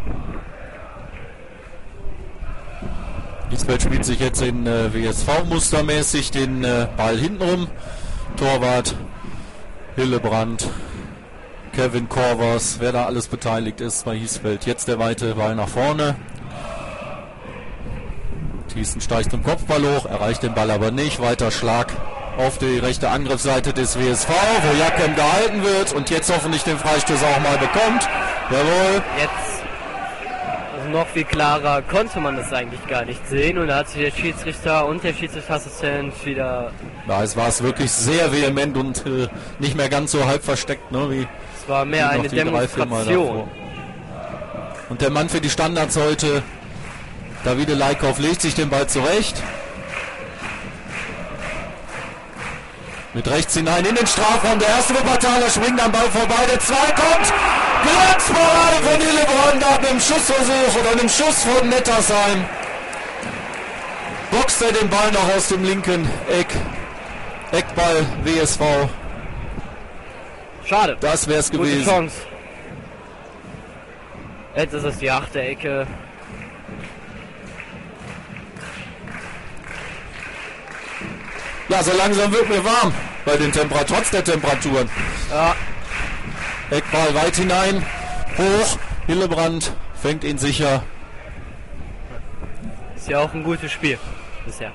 Hiesfeld spielt sich jetzt in WSV-mustermäßig den Ball hintenrum. Torwart Hillebrand, Kevin Korvers, wer da alles beteiligt ist bei Hiesfeld. Jetzt der weite Ball nach vorne. Thiessen steigt zum Kopfball hoch, erreicht den Ball aber nicht. Weiter Schlag auf die rechte Angriffsseite des WSV, wo Jakem gehalten wird und jetzt hoffentlich den Freistoß auch mal bekommt. Jawohl. Jetzt, also noch viel klarer konnte man das eigentlich gar nicht sehen und da hat sich der Schiedsrichter und der Schiedsrichterassistent wieder... Ja, es war wirklich sehr vehement und nicht mehr ganz so halb versteckt, ne, wie es war mehr eine Demonstration. Und der Mann für die Standards heute, Davide Leikow, legt sich den Ball zurecht. Mit rechts hinein in den Strafraum. Der erste Wuppertaler springt am Ball vorbei. Der zweite kommt. Glanzparade von Hillebrand ab mit dem Schussversuch oder einem Schuss von Nettersheim. Boxt er den Ball noch aus dem linken Eck. Eckball WSV. Schade. Das wäre es gewesen. Gute Chance. Jetzt ist es die 8. Ecke. Ja, so langsam wird mir warm bei den Temperaturen, trotz der Temperaturen. Ja. Eckball weit hinein, hoch, Hillebrand fängt ihn sicher. Ist ja auch ein gutes Spiel bisher.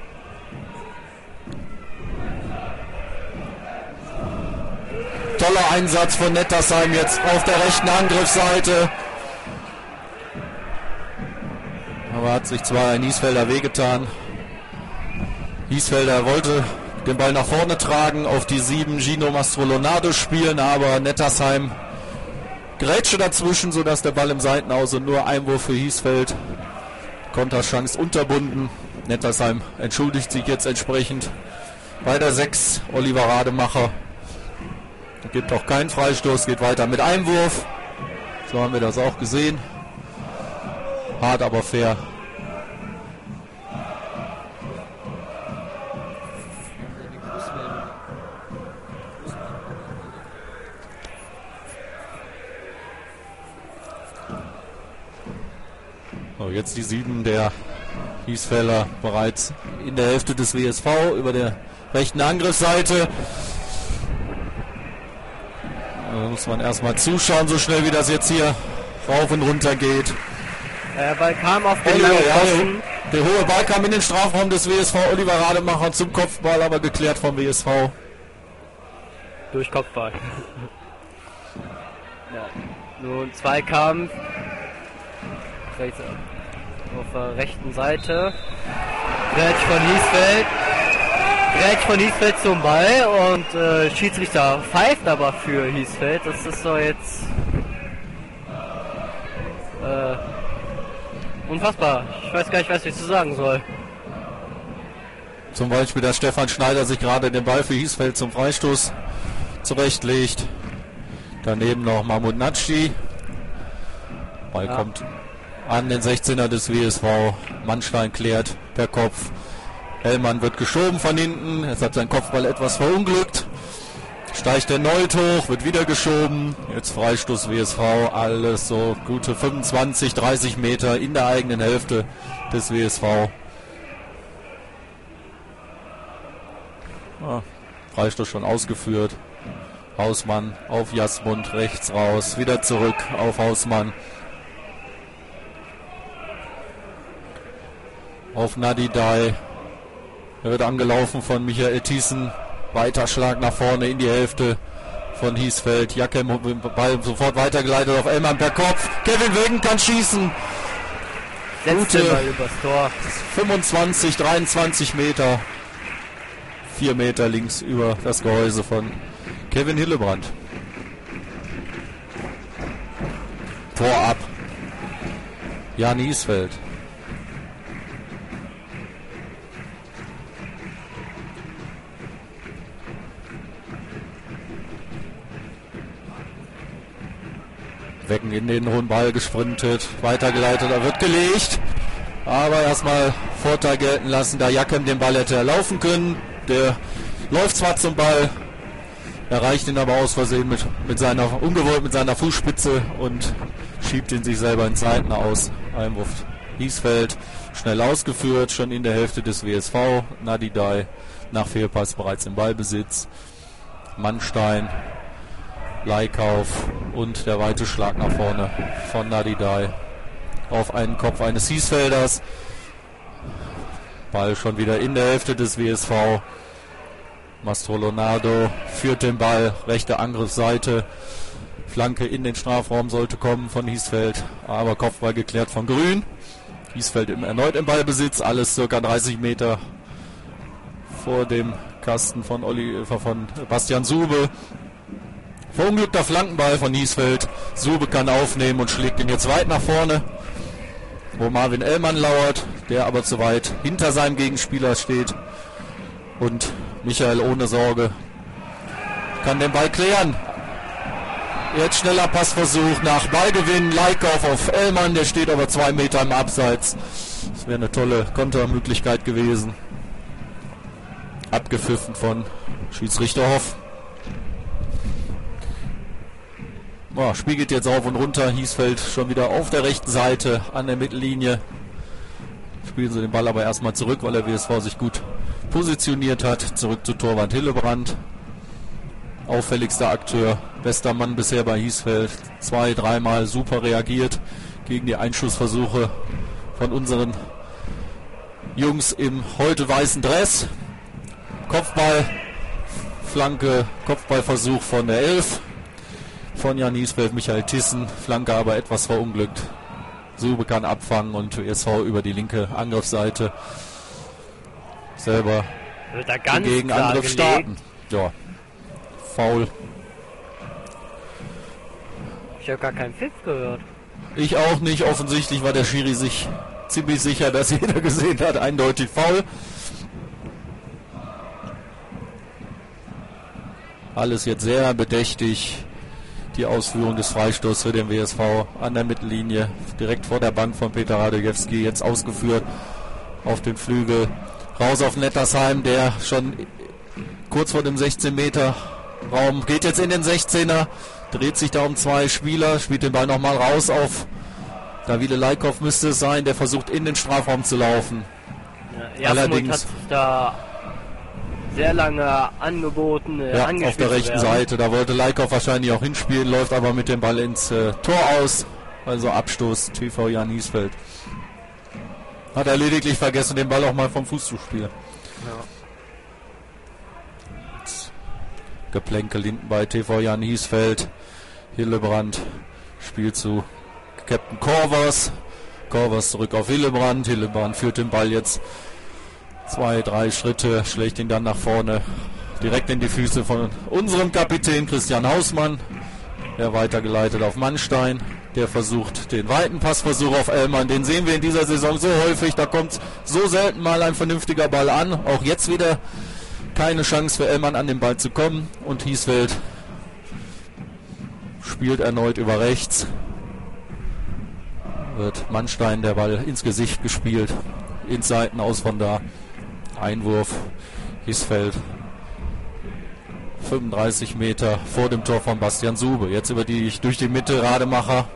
Toller Einsatz von Nettersheim jetzt auf der rechten Angriffsseite. Aber hat sich zwar ein Hiesfelder wehgetan. Hiesfelder wollte den Ball nach vorne tragen, auf die 7 Gino Mastrolonado spielen, aber Nettersheim grätschte dazwischen, sodass der Ball im Seitenaus und nur Einwurf für Hiesfeld. Konterchance unterbunden. Nettersheim entschuldigt sich jetzt entsprechend bei der 6, Oliver Rademacher. Gibt auch keinen Freistoß, geht weiter mit Einwurf. So haben wir das auch gesehen. Hart, aber fair. So, jetzt die 7 der Hiesfelder bereits in der Hälfte des WSV über der rechten Angriffsseite. Da muss man erstmal zuschauen, so schnell wie das jetzt hier rauf und runter geht. Der Ball kam auf den langen Pfosten. Der hohe Ball kam in den Strafraum des WSV. Oliver Rademacher zum Kopfball, aber geklärt vom WSV. Durch Kopfball. Ja, nun Zweikampf. Auf der rechten Seite. Grätsch von Hiesfeld zum Ball und Schiedsrichter pfeift aber für Hiesfeld. Das ist so jetzt unfassbar. Ich weiß gar nicht, was ich zu sagen soll. Zum Beispiel, dass Stefan Schneider sich gerade den Ball für Hiesfeld zum Freistoß zurechtlegt. Daneben noch Mahmoud Natschi. Ball kommt an den 16er des WSV. Mannstein klärt per Kopf. Hellmann wird geschoben von hinten. Jetzt hat sein Kopfball etwas verunglückt. Steigt erneut hoch, wird wieder geschoben. Jetzt Freistoß WSV. Alles so gute 25, 30 Meter in der eigenen Hälfte des WSV. Freistoß schon ausgeführt. Hausmann auf Jasmund, rechts raus. Wieder zurück auf Hausmann. Auf Nadidai. Er wird angelaufen von Michael Thiessen. Weiterschlag nach vorne in die Hälfte von Hiesfeld. Jakem Ball sofort weitergeleitet auf Ellmann per Kopf. Kevin Wegen kann schießen. setzt den Ball übers Tor. 25, 23 Meter. 4 Meter links über das Gehäuse von Kevin Hillebrand. Tor ab. Jan Hiesfeld. Wecken in den hohen Ball gesprintet, weitergeleitet, er wird gelegt. Aber erstmal Vorteil gelten lassen, da Jakem den Ball hätte erlaufen können. Der läuft zwar zum Ball, erreicht ihn aber aus Versehen mit seiner Fußspitze und schiebt ihn sich selber in Seiten aus. Einwurf Hiesfeld, schnell ausgeführt, schon in der Hälfte des WSV. Nadidai nach Fehlpass bereits im Ballbesitz. Mannstein, Leikauf und der weite Schlag nach vorne von Nadidai auf einen Kopf eines Hiesfelders. Ball schon wieder in der Hälfte des WSV. Mastrolonado führt den Ball, rechte Angriffsseite. Flanke in den Strafraum sollte kommen von Hiesfeld, aber Kopfball geklärt von Grün. Hiesfeld erneut im Ballbesitz, alles circa 30 Meter vor dem Kasten von Bastian Sube. Verunglückter Flankenball von Hiesfeld. Sube kann aufnehmen und schlägt ihn jetzt weit nach vorne, wo Marvin Ellmann lauert, der aber zu weit hinter seinem Gegenspieler steht. Und Michael ohne Sorge kann den Ball klären. Jetzt schneller Passversuch nach Ballgewinn. Leikauf auf Ellmann, der steht aber 2 Meter im Abseits. Das wäre eine tolle Kontermöglichkeit gewesen. Abgepfiffen von Schiedsrichter Hoff. Spiel geht jetzt auf und runter. Hiesfeld schon wieder auf der rechten Seite an der Mittellinie. Spielen sie den Ball aber erstmal zurück, weil der WSV sich gut positioniert hat. Zurück zu Torwart Hillebrand. Auffälligster Akteur, bester Mann bisher bei Hiesfeld. 2-3 Mal super reagiert gegen die Einschussversuche von unseren Jungs im heute weißen Dress. Kopfball, Flanke, Kopfballversuch von der 11. Von Jan Hiesfeld, Michael Thyssen, Flanke aber etwas verunglückt. Sube kann abfangen und WSV über die linke Angriffsseite selber gegen Angriff starten. Ja, Foul. Ich habe gar keinen Pfiff gehört. Ich auch nicht. Offensichtlich war der Schiri sich ziemlich sicher, dass jeder gesehen hat. Eindeutig Foul. Alles jetzt sehr bedächtig. Die Ausführung des Freistoßes für den WSV an der Mittellinie, direkt vor der Bank von Peter Radojewski, jetzt ausgeführt auf den Flügel. Raus auf Nettersheim, der schon kurz vor dem 16-Meter-Raum geht jetzt in den 16er, dreht sich da um 2 Spieler, spielt den Ball nochmal raus auf Davide Leikauf müsste es sein, der versucht in den Strafraum zu laufen. Ja, allerdings hat sich da sehr lange angeboten, auf der rechten Seite. Da wollte Leikauf wahrscheinlich auch hinspielen, läuft aber mit dem Ball ins Tor aus. Also Abstoß TV Jan Hiesfeld. Hat er lediglich vergessen, den Ball auch mal vom Fuß zu spielen. Ja. Geplänkel hinten bei TV Jan Hiesfeld. Hillebrand spielt zu Captain Korvers. Korvers zurück auf Hillebrand. Hillebrand führt den Ball jetzt 2-3 Schritte, schlägt ihn dann nach vorne, direkt in die Füße von unserem Kapitän Christian Hausmann. Er weitergeleitet auf Mannstein, der versucht den weiten Passversuch auf Ellmann. Den sehen wir in dieser Saison so häufig, da kommt so selten mal ein vernünftiger Ball an. Auch jetzt wieder keine Chance für Ellmann an den Ball zu kommen. Und Hiesfeld spielt erneut über rechts. Wird Mannstein der Ball ins Gesicht gespielt, ins Seitenaus von da. Einwurf, Hiesfeld 35 Meter vor dem Tor von Bastian Sube. Jetzt durch die Mitte Rademacher.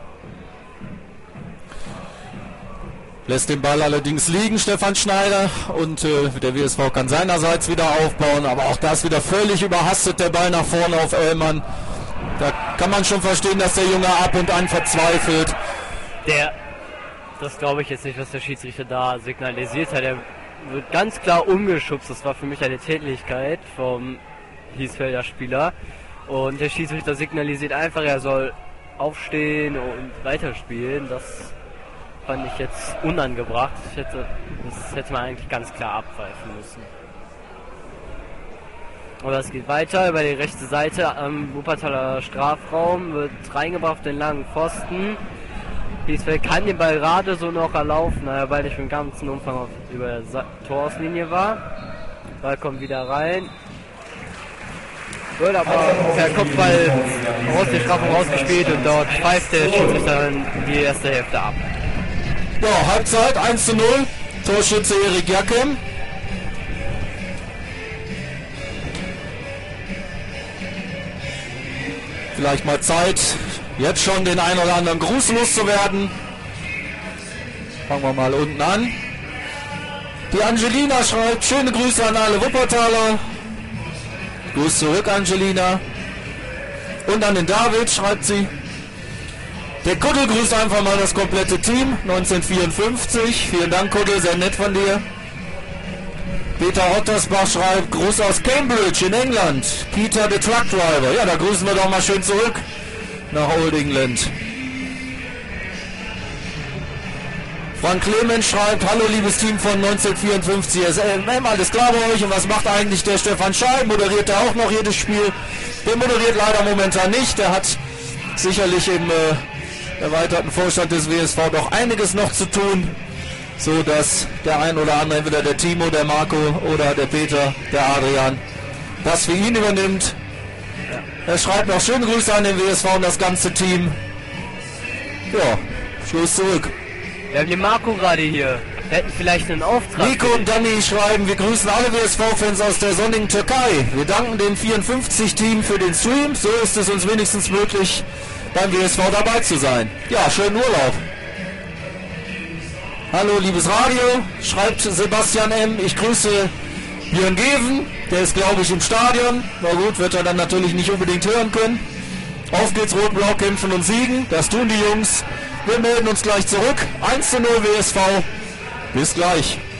Lässt den Ball allerdings liegen, Stefan Schneider. Und der WSV kann seinerseits wieder aufbauen. Aber auch das wieder völlig überhastet, der Ball nach vorne auf Ellmann. Da kann man schon verstehen, dass der Junge ab und an verzweifelt. Das glaube ich jetzt nicht, was der Schiedsrichter da signalisiert hat. Er wird ganz klar umgeschubst. Das war für mich eine Tätlichkeit vom Hiesfelder Spieler. Und der Schiedsrichter signalisiert einfach, er soll aufstehen und weiterspielen. Das fand ich jetzt unangebracht. Das hätte man eigentlich ganz klar abpfeifen müssen. Aber es geht weiter über die rechte Seite am Wuppertaler Strafraum, wird reingebracht auf den langen Pfosten. Hiesfeld kann den Ball gerade so noch erlaufen, da der Ball nicht im ganzen Umfang über der Torauslinie war. Ball kommt wieder rein. Wird aber per Kopfball aus der Strafraum rausgespielt und dort pfeift der Schiedsrichter dann die erste Hälfte ab. Ja, Halbzeit 1:0. Torschütze Erik Jakem. Vielleicht mal Zeit, jetzt schon den einen oder anderen Gruß loszuwerden. Fangen wir mal unten an. Die Angelina schreibt, schöne Grüße an alle Wuppertaler. Gruß zurück, Angelina. Und an den David schreibt sie. Der Kuddel grüßt einfach mal das komplette Team. 1954. Vielen Dank, Kuddel, sehr nett von dir. Peter Ottersbach schreibt, Gruß aus Cambridge in England. Peter the Truck Driver. Ja, da grüßen wir doch mal schön zurück nach Old England. Frank Clemens schreibt, hallo liebes Team von 1954 SLM, alles klar bei euch und was macht eigentlich der Stefan Scheib? Moderiert er auch noch jedes Spiel? Der moderiert leider momentan nicht, der hat sicherlich im erweiterten Vorstand des WSV doch einiges noch zu tun, so dass der ein oder andere, entweder der Timo, der Marco oder der Peter, der Adrian, das für ihn übernimmt. Er schreibt noch schöne Grüße an den WSV und das ganze Team. Ja, Schluss zurück. Wir haben den Marco gerade hier. Wir hätten vielleicht einen Auftrag. Nico und Danny schreiben, wir grüßen alle WSV-Fans aus der sonnigen Türkei. Wir danken dem 54-Team für den Stream. So ist es uns wenigstens möglich, beim WSV dabei zu sein. Ja, schönen Urlaub. Hallo, liebes Radio, schreibt Sebastian M. Ich grüße Björn Geven. Der ist, glaube ich, im Stadion. Na gut, wird er dann natürlich nicht unbedingt hören können. Auf geht's, Rot-Blau kämpfen und siegen. Das tun die Jungs. Wir melden uns gleich zurück. 1:0 WSV. Bis gleich.